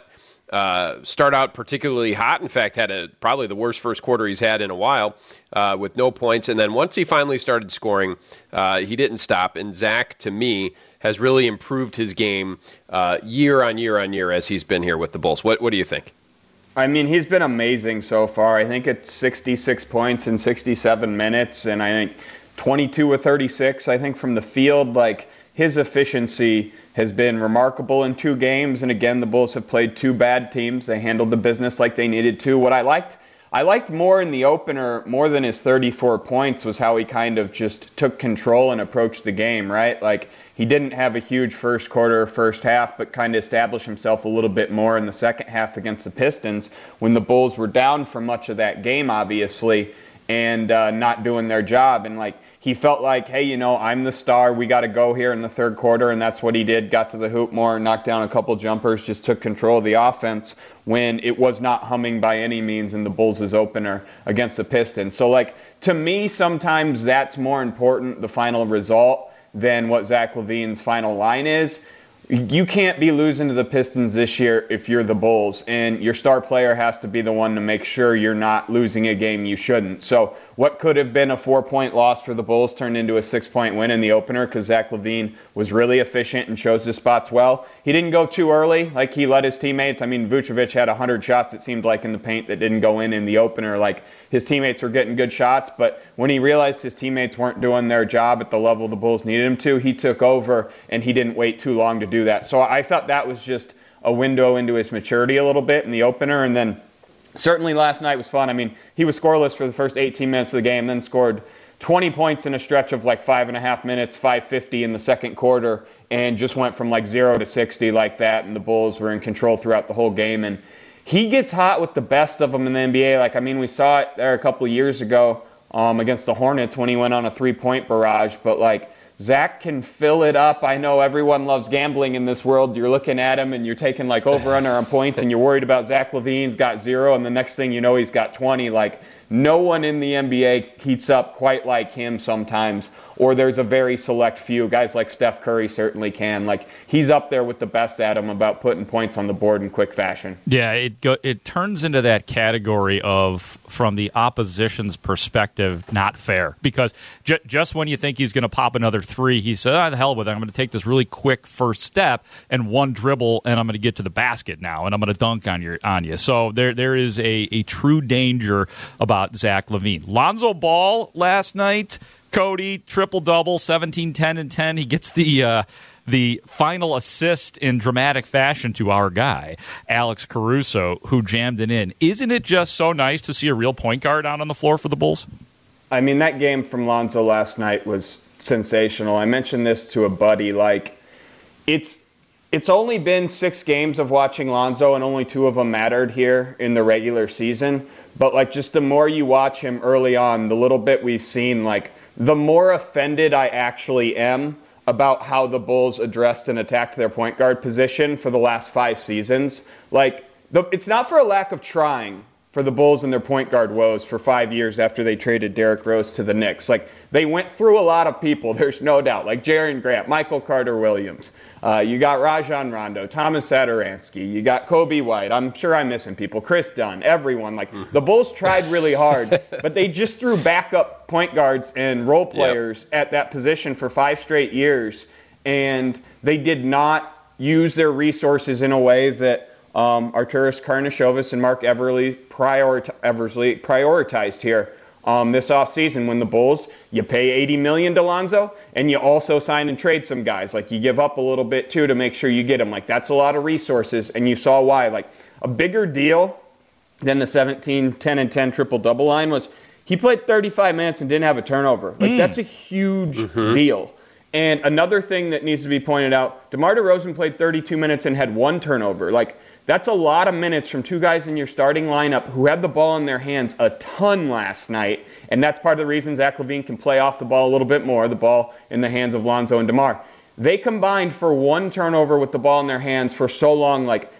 uh, start out particularly hot. In fact, had a probably the worst first quarter he's had in a while uh, with no points. And then once he finally started scoring, uh, he didn't stop. And Zach, to me, has really improved his game uh, year on year on year as he's been here with the Bulls. What What do you think? I mean, he's been amazing so far. I think it's sixty-six points in sixty-seven minutes, and I think twenty-two or thirty-six, I think, from the field. Like, his efficiency has been remarkable in two games, and again, the Bulls have played two bad teams. They handled the business like they needed to. What I liked, I liked more in the opener, more than his thirty-four points, was how he kind of just took control and approached the game, right? Like, he didn't have a huge first quarter, first half, but kind of established himself a little bit more in the second half against the Pistons when the Bulls were down for much of that game, obviously, and uh, not doing their job. And, like, he felt like, hey, you know, I'm the star. We got to go here in the third quarter, and that's what he did. Got to the hoop more, knocked down a couple jumpers, just took control of the offense when it was not humming by any means in the Bulls' opener against the Pistons. So, like, to me, sometimes that's more important, the final result, than what Zach LaVine's final line is. You can't be losing to the Pistons this year if you're the Bulls, and your star player has to be the one to make sure you're not losing a game you shouldn't. So what could have been a four-point loss for the Bulls turned into a six-point win in the opener because Zach LaVine was really efficient and chose his spots well. He didn't go too early, like he led his teammates. I mean, Vucevic had one hundred shots, it seemed like, in the paint that didn't go in in the opener. Like, his teammates were getting good shots, but when he realized his teammates weren't doing their job at the level the Bulls needed him to, he took over, and he didn't wait too long to do that. So I thought that was just a window into his maturity a little bit in the opener, and then certainly last night was fun. I mean, he was scoreless for the first eighteen minutes of the game, then scored twenty points in a stretch of like five and a half minutes, five fifty in the second quarter, and just went from like zero to sixty like that, and the Bulls were in control throughout the whole game. And he gets hot with the best of them in the N B A. Like, I mean, we saw it there a couple of years ago um, against the Hornets when he went on a three-point barrage. But, like, Zach can fill it up. I know everyone loves gambling in this world. You're looking at him and you're taking, like, over-under on points, and you're worried about Zach LaVine's got zero, and the next thing you know, he's got twenty. Like, no one in the N B A heats up quite like him sometimes, or there's a very select few. Guys like Steph Curry certainly can. Like, he's up there with the best at him about putting points on the board in quick fashion. Yeah, it go, it turns into that category of, from the opposition's perspective, not fair. Because ju- just when you think he's going to pop another three, he said, oh, the hell with it. I'm going to take this really quick first step and one dribble, and I'm going to get to the basket now, and I'm going to dunk on your on you. So there there is a, a true danger about Zach LaVine. Lonzo Ball last night, Cody, triple-double, seventeen, ten, and ten. He gets the uh, the final assist in dramatic fashion to our guy, Alex Caruso, who jammed it in. Isn't it just so nice to see a real point guard out on the floor for the Bulls? I mean, that game from Lonzo last night was sensational. I mentioned this to a buddy. Like, it's it's only been six games of watching Lonzo, and only two of them mattered here in the regular season. But, like, just the more you watch him early on, the little bit we've seen, like, the more offended I actually am about how the Bulls addressed and attacked their point guard position for the last five seasons. Like, the, it's not for a lack of trying for the Bulls and their point guard woes for five years after they traded Derrick Rose to the Knicks. Like, they went through a lot of people, there's no doubt, like Jaren Grant, Michael Carter-Williams. Uh, you got Rajon Rondo, Thomas Satoransky, you got Kobe White. I'm sure I'm missing people. Chris Dunn, everyone. Like, the Bulls tried really hard, but they just threw backup point guards and role players yep. at that position for five straight years, and they did not use their resources in a way that um, Arturas Karnisovas and Mark Eversley, priori- Eversley prioritized here. Um, this offseason when the Bulls, you pay eighty million dollars to Lonzo, and you also sign and trade some guys. Like, you give up a little bit, too, to make sure you get them. Like, that's a lot of resources, and you saw why. Like, a bigger deal than the seventeen, ten, and ten triple-double line was he played thirty-five minutes and didn't have a turnover. Like, mm. that's a huge mm-hmm. deal. And another thing that needs to be pointed out, DeMar DeRozan played thirty-two minutes and had one turnover. Like, that's a lot of minutes from two guys in your starting lineup who had the ball in their hands a ton last night, and that's part of the reason Zach LaVine can play off the ball a little bit more, the ball in the hands of Lonzo and DeMar. They combined for one turnover with the ball in their hands for so long. Like,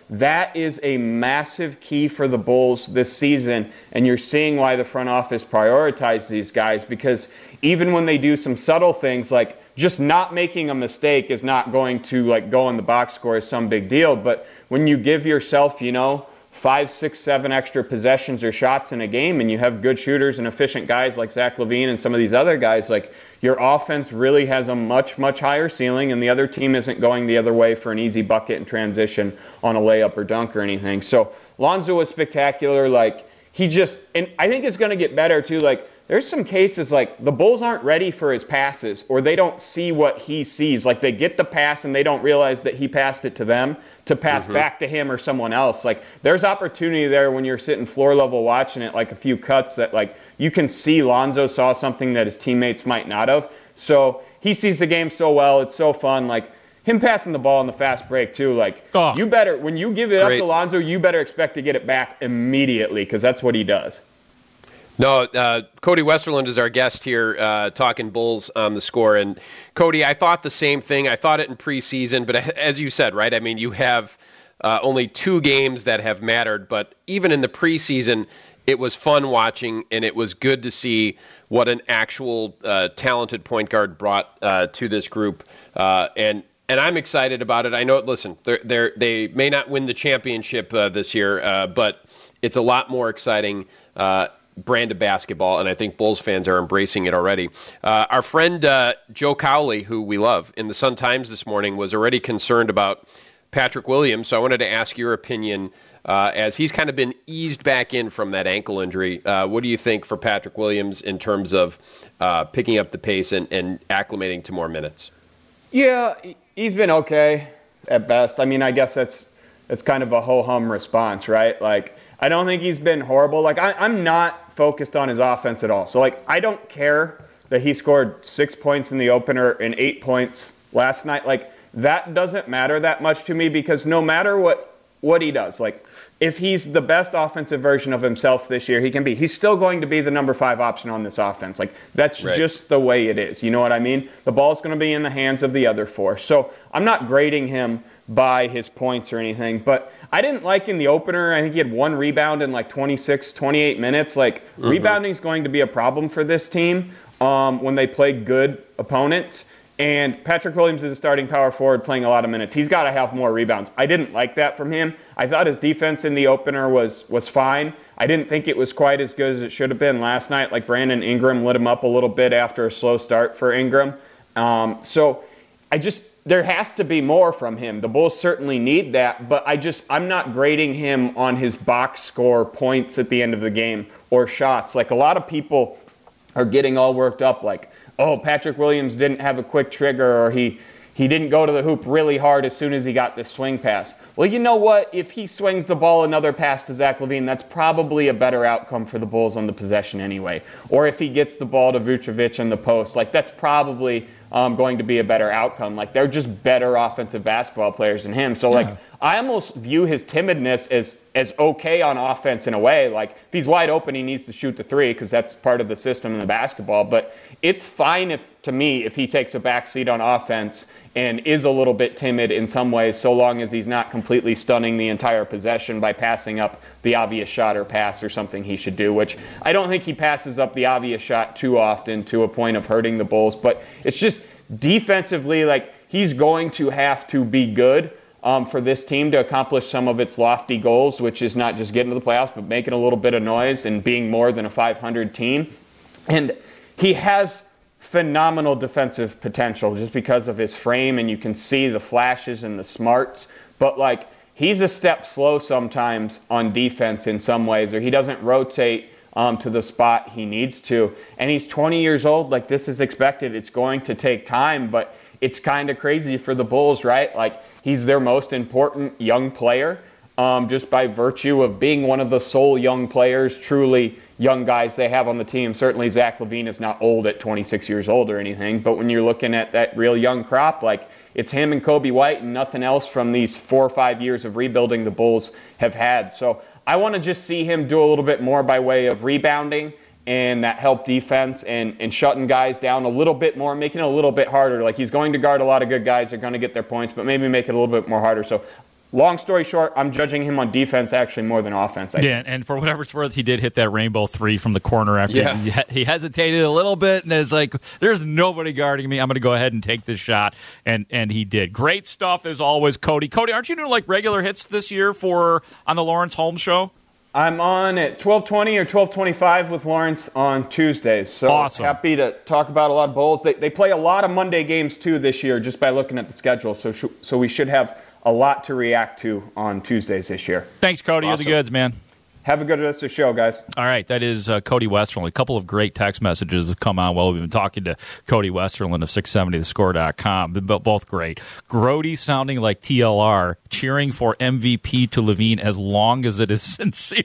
that is a massive key for the Bulls this season, and you're seeing why the front office prioritizes these guys, because even when they do some subtle things, like just not making a mistake is not going to like go in the box score as some big deal, but when you give yourself, you know, five, six, seven extra possessions or shots in a game, and you have good shooters and efficient guys like Zach LaVine and some of these other guys, like your offense really has a much, much higher ceiling, and the other team isn't going the other way for an easy bucket and transition on a layup or dunk or anything. So Lonzo was spectacular. Like, he just, and I think it's going to get better too. Like, there's some cases like the Bulls aren't ready for his passes, or they don't see what he sees. Like, they get the pass and they don't realize that he passed it to them to pass mm-hmm. back to him or someone else. Like, there's opportunity there when you're sitting floor level watching it, like a few cuts that like you can see Lonzo saw something that his teammates might not have. So he sees the game so well. It's so fun. Like, him passing the ball in the fast break too. Like, oh, you better, when you give it great. up to Lonzo, you better expect to get it back immediately, because that's what he does. No, uh, Cody Westerlund is our guest here uh, talking Bulls on the Score. And Cody, I thought the same thing. I thought it in preseason, but as you said, right, I mean, you have uh, only two games that have mattered, but even in the preseason, it was fun watching, and it was good to see what an actual uh, talented point guard brought uh, to this group. Uh, and and I'm excited about it. I know, listen, they're, they're, they may not win the championship uh, this year, uh, but it's a lot more exciting uh brand of basketball, and I think Bulls fans are embracing it already. Uh, our friend uh, Joe Cowley, who we love, in the Sun-Times this morning was already concerned about Patrick Williams, so I wanted to ask your opinion uh, as he's kind of been eased back in from that ankle injury. Uh, what do you think for Patrick Williams in terms of uh, picking up the pace and, and acclimating to more minutes? Yeah, he's been okay at best. I mean, I guess that's that's kind of a ho-hum response, right? Like, I don't think he's been horrible. Like, I, I'm not focused on his offense at all. So, like, I don't care that he scored six points in the opener and eight points last night. Like, that doesn't matter that much to me, because no matter what, what he does, like, if he's the best offensive version of himself this year, he can be. He's still going to be the number five option on this offense. Like, that's right. Just the way it is. You know what I mean? The ball's going to be in the hands of the other four. So I'm not grading him by his points or anything, but I didn't like in the opener. I think he had one rebound in like twenty-six, twenty-eight minutes. Like, mm-hmm. rebounding is going to be a problem for this team um, when they play good opponents. And Patrick Williams is a starting power forward playing a lot of minutes. He's got to have more rebounds. I didn't like that from him. I thought his defense in the opener was was fine. I didn't think it was quite as good as it should have been last night. Like, Brandon Ingram lit him up a little bit after a slow start for Ingram. Um, so I just, there has to be more from him. The Bulls certainly need that, but I just, I'm not grading him on his box score points at the end of the game or shots. Like, a lot of people are getting all worked up like, oh, Patrick Williams didn't have a quick trigger, or he, he didn't go to the hoop really hard as soon as he got this swing pass. Well, you know what? If he swings the ball another pass to Zach LaVine, that's probably a better outcome for the Bulls on the possession anyway. Or if he gets the ball to Vucevic in the post, like, that's probably um, going to be a better outcome. Like, they're just better offensive basketball players than him. So, yeah. like, I almost view his timidness as as okay on offense in a way. Like, if he's wide open, he needs to shoot the three, because that's part of the system in the basketball. But it's fine, if to me, if he takes a backseat on offense and is a little bit timid in some ways, so long as he's not completely stunning the entire possession by passing up the obvious shot or pass or something he should do, which I don't think he passes up the obvious shot too often to a point of hurting the Bulls. But it's just defensively, like, he's going to have to be good um, for this team to accomplish some of its lofty goals, which is not just getting to the playoffs, but making a little bit of noise and being more than a five hundred team. And he has phenomenal defensive potential just because of his frame, and you can see the flashes and the smarts. But, like, he's a step slow sometimes on defense in some ways, or he doesn't rotate um, to the spot he needs to. And he's twenty years old. Like, this is expected. It's going to take time, but it's kind of crazy for the Bulls, right? Like, he's their most important young player um, just by virtue of being one of the sole young players, truly young guys they have on the team. Certainly Zach LaVine is not old at twenty-six years old or anything, but when you're looking at that real young crop, like, it's him and Kobe White and nothing else from these four or five years of rebuilding the Bulls have had. So I want to just see him do a little bit more by way of rebounding and that help defense and, and shutting guys down a little bit more, making it a little bit harder. Like, he's going to guard a lot of good guys. They're going to get their points, but maybe make it a little bit more harder. So long story short, I'm judging him on defense actually more than offense. I yeah, and for whatever it's worth, he did hit that rainbow three from the corner after yeah. he, he hesitated a little bit and is like, there's nobody guarding me. I'm going to go ahead and take this shot, and and he did. Great stuff as always, Cody. Cody, aren't you doing like regular hits this year for on the Lawrence Holmes Show? I'm on at twelve twenty or twelve twenty-five with Lawrence on Tuesdays. So awesome. Happy to talk about a lot of Bulls. They they play a lot of Monday games too this year just by looking at the schedule. So sh- so we should have a lot to react to on Tuesdays this year. Thanks, Cody. Awesome. You're the goods, man. Have a good rest of the show, guys. All right, that is uh, Cody Westerlund. A couple of great text messages have come on while we've been talking to Cody Westerlund of six seventy the score dot com. Both great. Grody sounding like T L R, cheering for M V P to Levine as long as it is sincere.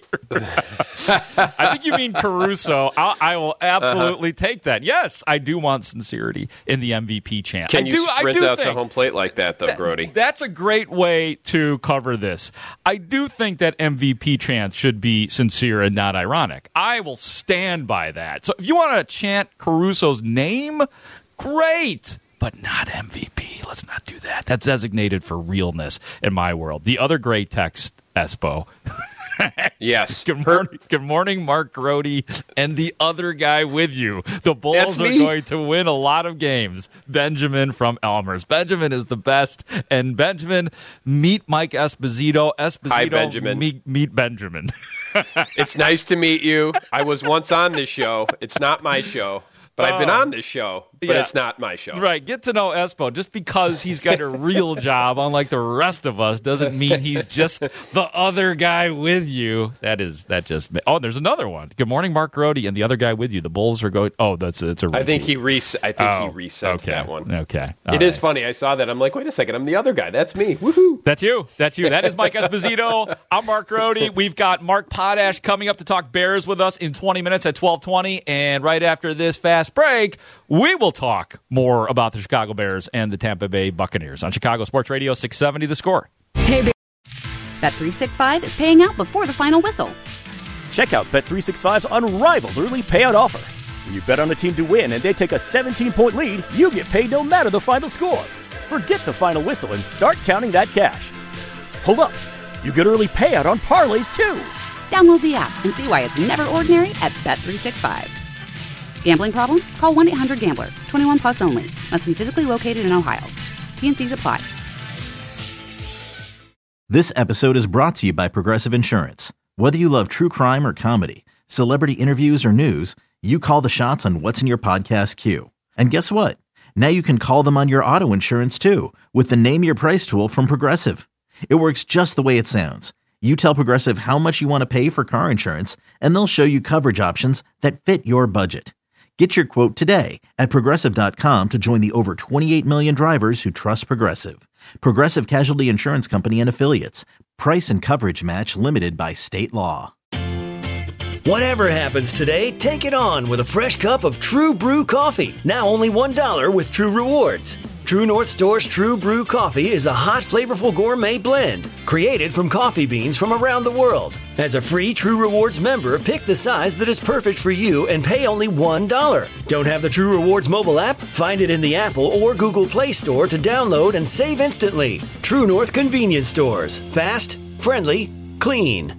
I think you mean Caruso. I'll, I will absolutely uh-huh. take that. Yes, I do want sincerity in the M V P chant. Can I you do, sprint I do out think to home plate like that, though, that, Grody? That's a great way to cover this. I do think that M V P chants should be sincere and not ironic. I will stand by that. So if you want to chant Caruso's name, great, but not M V P. Let's not do that. That's designated for realness in my world. The other great text, Espo. Yes. Good morning, good morning, Mark Grody, and the other guy with you. The Bulls are going to win a lot of games. Benjamin from Elmers. Benjamin is the best. And Benjamin, meet Mike Esposito. Esposito, Hi, Benjamin. Meet, meet Benjamin. It's nice to meet you. I was once on this show. It's not my show. But I've been on this show, but yeah. it's not my show. Right. Get to know Espo. Just because he's got a real job, unlike the rest of us, doesn't mean he's just the other guy with you. That is, that just, oh, there's another one. Good morning, Mark Grody, and the other guy with you. The Bulls are going, oh, that's, it's a repeat. I think he res- I think oh, he resent okay. that one. Okay. All it right. is funny. I saw that. I'm like, wait a second. I'm the other guy. That's me. Woohoo. That's you. That's you. That is Mike Esposito. I'm Mark Grody. We've got Mark Potash coming up to talk Bears with us in twenty minutes at twelve twenty. And right after this fast break, we will talk more about the Chicago Bears and the Tampa Bay Buccaneers on Chicago Sports Radio six seventy The Score. Hey, Bet three sixty-five is paying out before the final whistle. Check out Bet three sixty-five's unrivaled early payout offer. When you bet on a team to win and they take a seventeen-point lead, you get paid no matter the final score. Forget the final whistle and start counting that cash. Hold up. You get early payout on parlays, too. Download the app and see why it's never ordinary at Bet three sixty-five. Gambling problem? Call one eight hundred gambler. twenty-one plus only. Must be physically located in Ohio. T N Cs apply. This episode is brought to you by Progressive Insurance. Whether you love true crime or comedy, celebrity interviews or news, you call the shots on what's in your podcast queue. And guess what? Now you can call them on your auto insurance too with the Name Your Price tool from Progressive. It works just the way it sounds. You tell Progressive how much you want to pay for car insurance, and they'll show you coverage options that fit your budget. Get your quote today at Progressive dot com to join the over twenty-eight million drivers who trust Progressive. Progressive Casualty Insurance Company and Affiliates. Price and coverage match limited by state law. Whatever happens today, take it on with a fresh cup of True Brew coffee. Now only one dollar with True Rewards. True North Store's True Brew coffee is a hot, flavorful gourmet blend created from coffee beans from around the world. As a free True Rewards member, pick the size that is perfect for you and pay only one dollar. Don't have the True Rewards mobile app? Find it in the Apple or Google Play Store to download and save instantly. True North Convenience Stores. Fast, friendly, clean.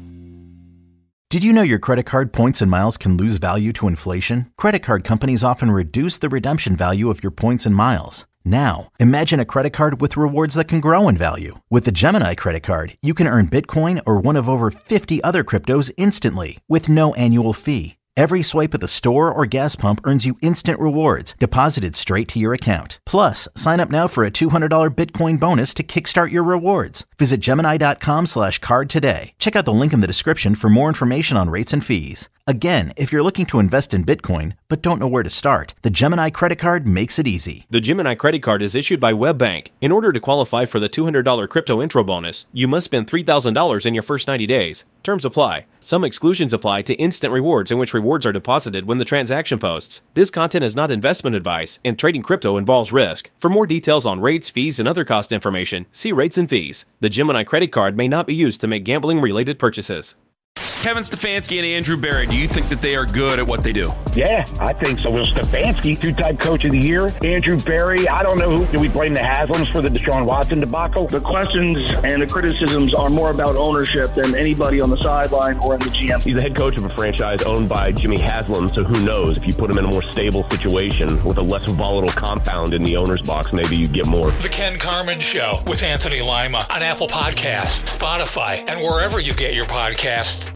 Did you know your credit card points and miles can lose value to inflation? Credit card companies often reduce the redemption value of your points and miles. Now, imagine a credit card with rewards that can grow in value. With the Gemini credit card, you can earn Bitcoin or one of over fifty other cryptos instantly with no annual fee. Every swipe at the store or gas pump earns you instant rewards deposited straight to your account. Plus, sign up now for a two hundred dollars Bitcoin bonus to kickstart your rewards. Visit Gemini dot com slash card today. Check out the link in the description for more information on rates and fees. Again, if you're looking to invest in Bitcoin but don't know where to start, the Gemini credit card makes it easy. The Gemini credit card is issued by WebBank. In order to qualify for the two hundred dollars crypto intro bonus, you must spend three thousand dollars in your first ninety days. Terms apply. Some exclusions apply to instant rewards in which rewards are deposited when the transaction posts. This content is not investment advice, and trading crypto involves risk. For more details on rates, fees, and other cost information, see rates and fees. The Gemini credit card may not be used to make gambling-related purchases. Kevin Stefanski and Andrew Berry, do you think that they are good at what they do? Yeah, I think so. Will Stefanski, two-time coach of the year. Andrew Berry, I don't know who. Do we blame the Haslams for the Deshaun Watson debacle? The questions and the criticisms are more about ownership than anybody on the sideline or in the G M. He's the head coach of a franchise owned by Jimmy Haslam, so who knows? If you put him in a more stable situation with a less volatile compound in the owner's box, maybe you get more. The Ken Carman Show with Anthony Lima on Apple Podcasts, Spotify, and wherever you get your podcasts.